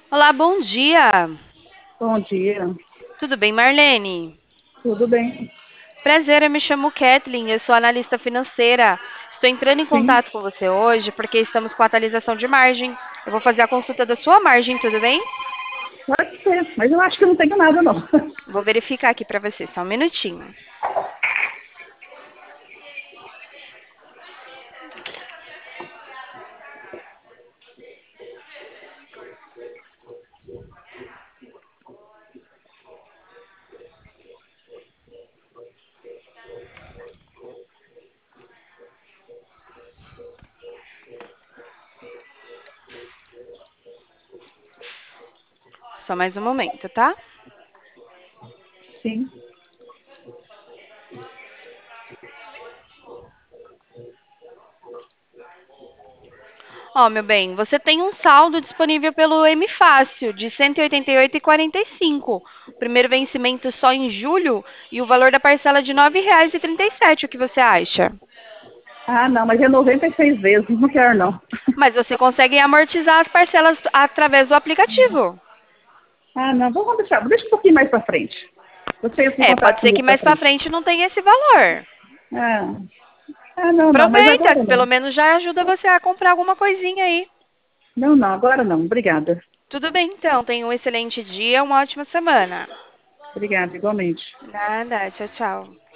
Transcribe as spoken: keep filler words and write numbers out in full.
Olá, bom dia. Bom dia, Tudo bem, Marlene? tudo bem? Prazer, eu me chamo Kathleen, eu sou analista financeira. Estou entrando em Sim, contato com você hoje porque estamos com atualização de margem. Eu vou fazer a consulta da sua margem, tudo bem? pode ser, mas eu acho que eu não tenho nada, não. Vou verificar aqui para você, só um minutinho. Só mais um momento, tá? Sim. Ó, meu bem, você tem um saldo disponível pelo M Fácil de cento e oitenta e oito e quarenta e cinco. O primeiro vencimento só em julho e o valor da parcela de nove reais e trinta e sete. O que você acha? Ah, não, mas é noventa e seis vezes, não quero, não. Mas você consegue amortizar as parcelas através do aplicativo. Ah, não, vamos deixar, deixa um pouquinho mais para frente. Você entra em É, pode contato ser que comigo para mais pra frente. frente não tenha esse valor. Ah, ah, não, não, mas Aproveita, agora pelo não. menos já ajuda você a comprar alguma coisinha aí. Não, não, agora não, obrigada. Tudo bem, então. Tenha um excelente dia, uma ótima semana. Obrigada, igualmente. Nada, tchau, tchau.